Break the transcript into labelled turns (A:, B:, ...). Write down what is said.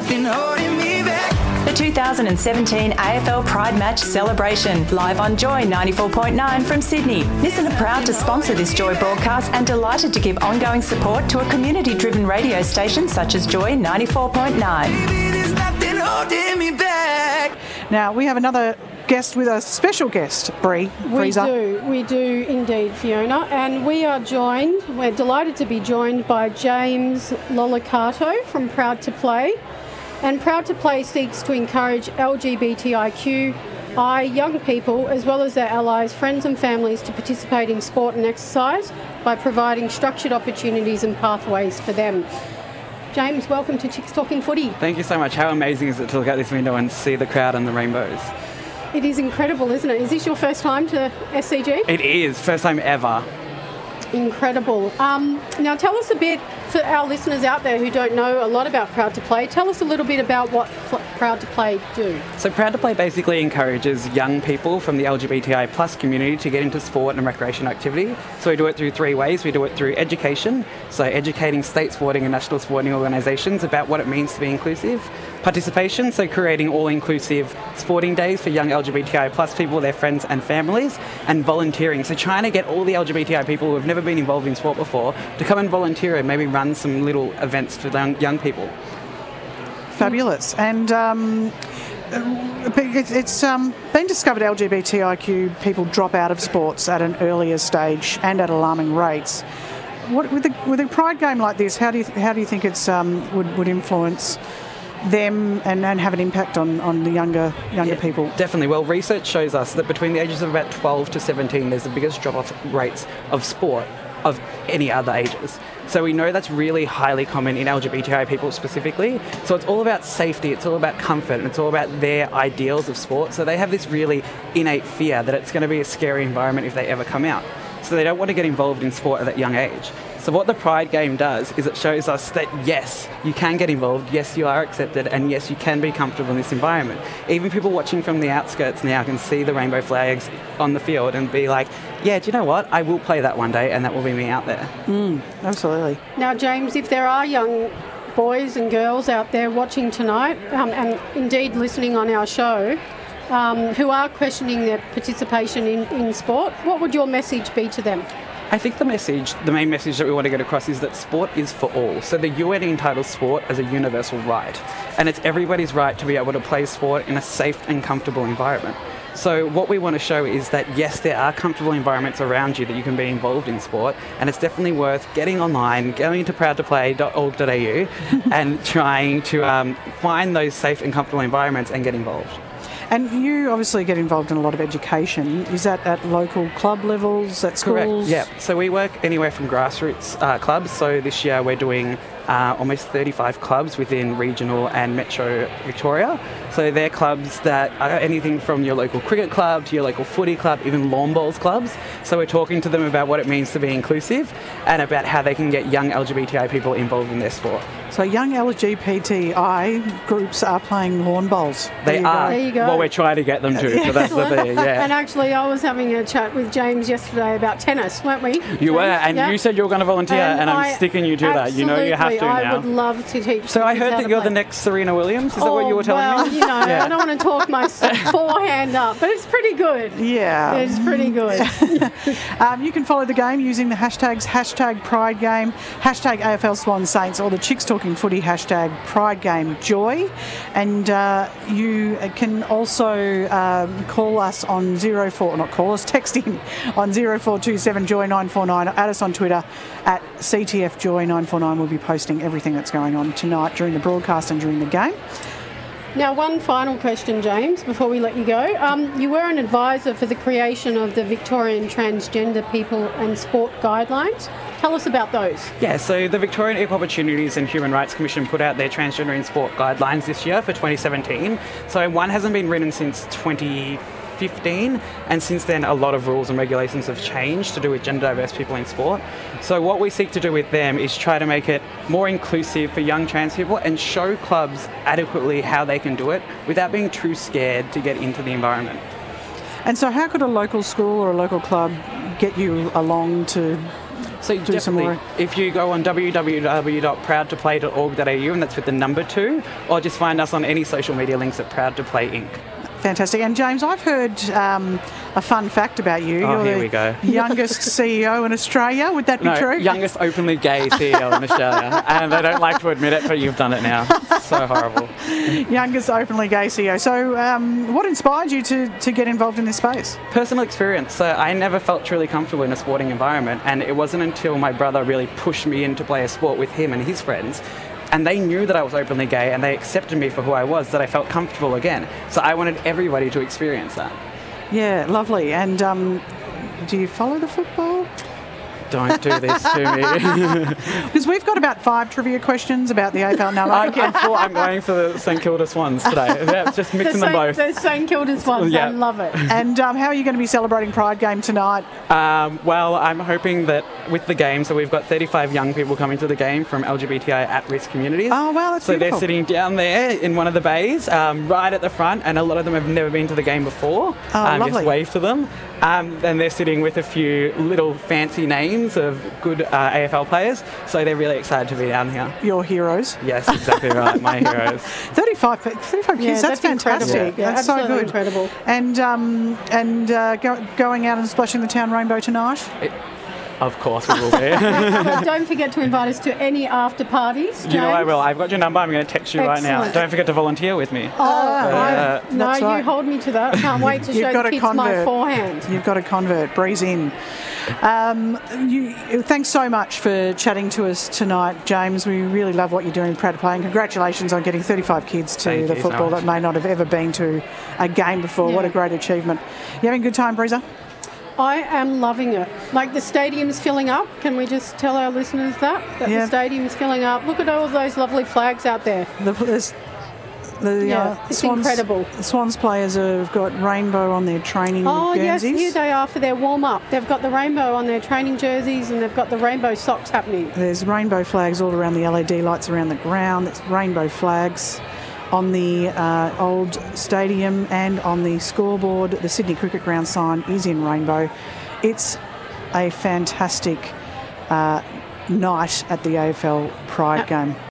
A: nothing holding me back.
B: The 2017 AFL Pride Match celebration, live on Joy 94.9 from Sydney. Nissan are proud to sponsor this Joy broadcast and delighted to give ongoing support to a community-driven radio station such as Joy 94.9.
A: Baby, there's nothing holding me back.
C: Now, we have another guest with us, special guest, Bree.
D: We do indeed, Fiona. And we're delighted to be joined by James Lollicato from Proud to Play. And Proud to Play seeks to encourage LGBTIQI young people, as well as their allies, friends and families, to participate in sport and exercise by providing structured opportunities and pathways for them. James, welcome to Chicks Talking Footy.
E: Thank you so much. How amazing is it to look out this window and see the crowd and the rainbows?
D: It is incredible, isn't it? Is this your first time to SCG?
E: It is. First time ever.
D: Incredible. Now tell us a bit, for our listeners out there who don't know a lot about Proud to Play, tell us a little bit about what Proud to Play do.
E: So Proud to Play basically encourages young people from the LGBTI plus community to get into sport and recreation activity. So we do it through three ways. We do it through education, so educating state sporting and national sporting organisations about what it means to be inclusive. Participation, so creating all-inclusive sporting days for young LGBTI plus people, their friends and families. And volunteering, so trying to get all the LGBTI people who have never been involved in sport before to come and volunteer and maybe run some little events for young people.
C: Fabulous. And it's been discovered LGBTIQ people drop out of sports at an earlier stage and at alarming rates. With a Pride game like this, how do you think it's would influence them and have an impact on the younger people?
E: Definitely. Well, research shows us that between the ages of about 12 to 17, there's the biggest drop-off rates of sport of any other ages. So we know that's really highly common in LGBTI people specifically. So it's all about safety, it's all about comfort, and it's all about their ideals of sport. So they have this really innate fear that it's going to be a scary environment if they ever come out. So they don't want to get involved in sport at that young age. So what the Pride game does is it shows us that yes, you can get involved, yes, you are accepted, and yes, you can be comfortable in this environment. Even people watching from the outskirts now can see the rainbow flags on the field and be like, yeah, do you know what? I will play that one day, and that will be me out there.
C: Absolutely.
D: Now, James, if there are young boys and girls out there watching tonight, and indeed listening on our show, who are questioning their participation in sport, what would your message be to them?
E: I think the main message that we want to get across is that sport is for all. So the UN entitles sport as a universal right. And it's everybody's right to be able to play sport in a safe and comfortable environment. So what we want to show is that, yes, there are comfortable environments around you that you can be involved in sport, and it's definitely worth getting online, going to proudtoplay.org.au and trying to find those safe and comfortable environments and get involved.
C: And you obviously get involved in a lot of education. Is that at local club levels, at schools?
E: Correct, yeah. So we work anywhere from grassroots clubs. So this year we're doing almost 35 clubs within regional and metro Victoria. So they're clubs that are anything from your local cricket club to your local footy club, even lawn bowls clubs. So we're talking to them about what it means to be inclusive and about how they can get young LGBTI people involved in their sport.
C: So young LGBTI groups are playing lawn bowls.
E: They are.
D: There you go.
E: Well, we're trying to get them to. So that's the thing, yeah.
D: And actually, I was having a chat with James yesterday about tennis, weren't we?
E: You were, and you said you were going to volunteer, and I'm sticking you to that. You know you have to now.
D: I would love to teach.
E: So I heard that you're the next Serena Williams. Is that what you were telling me?
D: You know, I don't want to talk my forehand up, but it's pretty good.
C: Yeah.
D: It's pretty good.
C: You can follow the game using the hashtags #Pride Game, #AFL Swan Saints, or the Chicks Talking Footy #Pride Game Joy. And you can also call us on text in on 0427 Joy 949. Add us on Twitter at CTF Joy 949. We'll be posting everything that's going on tonight during the broadcast and during the game.
D: Now, one final question, James, before we let you go. You were an advisor for the creation of the Victorian Transgender People and Sport Guidelines. Tell us about those.
E: Yeah, so the Victorian Equal Opportunities and Human Rights Commission put out their Transgender in Sport Guidelines this year for 2017. So one hasn't been written since 2015, and since then a lot of rules and regulations have changed to do with gender diverse people in sport. So what we seek to do with them is try to make it more inclusive for young trans people and show clubs adequately how they can do it without being too scared to get into the environment.
C: And so how could a local school or a local club get you along to
E: So
C: do some
E: definitely,
C: more.
E: if you go on www.proudtoplay.org.au, and that's with the number 2, or just find us on any social media links at Proud to Play Inc.
C: Fantastic. And James, I've heard a fun fact about you.
E: Oh,
C: You're
E: here
C: the
E: we go.
C: youngest CEO in Australia. Would that be
E: No,
C: true?
E: youngest openly gay CEO in Australia. And they don't like to admit it, but you've done it now. So horrible.
C: Youngest openly gay CEO. So what inspired you to get involved in this space?
E: Personal experience. So I never felt truly comfortable in a sporting environment, and it wasn't until my brother really pushed me in to play a sport with him and his friends, and they knew that I was openly gay and they accepted me for who I was, that I felt comfortable again. So I wanted everybody to experience that.
C: Yeah, lovely. And do you follow the football?
E: Don't do this to me.
C: Because we've got about 5 trivia questions about the AFL. No, I think
E: I'm going for the St Kilda Swans today. Yeah, just mixing them both.
D: The St Kilda's ones,
E: Yeah.
D: I love it.
C: And how are you going to be celebrating Pride Game tonight?
E: Well, I'm hoping that with the game, so we've got 35 young people coming to the game from LGBTI at-risk communities.
C: Oh, wow, that's
E: So
C: beautiful.
E: they're sitting down there in one of the bays, right at the front, and a lot of them have never been to the game before.
C: Lovely.
E: Just wave to them. And they're sitting with a few little fancy names of good AFL players, so they're really excited to be down here.
C: Your heroes.
E: Yes, exactly right, my heroes.
C: 35 kids,
D: Yeah,
C: that's fantastic.
D: incredible. Yeah,
C: That's so
D: absolutely
C: good.
D: incredible.
C: And going out and splashing the town rainbow tonight?
E: Of course we will be.
D: Don't forget to invite us to any after parties.
E: You know I
D: James.
E: will. I've got your number. I'm going to text you right now.
D: Excellent.
E: Don't forget to volunteer with me.
D: No,
C: That's right.
D: you hold me to that. I can't wait to
C: You've
D: show
C: got
D: the
C: to
D: kids my
C: convert.
D: forehand.
C: You've got to convert. Breeze in. Thanks so much for chatting to us tonight, James. We really love what you're doing, Proud to Play, and congratulations on getting 35 kids to
E: Thank
C: the
E: you so
C: football
E: much.
C: that may not have ever been to a game before. What a
D: Yeah.
C: great achievement. You having a good time, Breezer?
D: I am loving it. Like the stadium's filling up. Can we just tell our listeners that
C: Yeah.
D: the stadium's filling up? Look at all those lovely flags out there.
C: It's
D: incredible.
C: The Swans players have got rainbow on their training
D: Oh yes,
C: jerseys.
D: here they are for their warm up. They've got the rainbow on their training jerseys and they've got the rainbow socks happening.
C: There's rainbow flags all around the LED lights around the ground. There's rainbow flags on the old stadium and on the scoreboard. The Sydney Cricket Ground sign is in rainbow. It's a fantastic night at the AFL Pride game.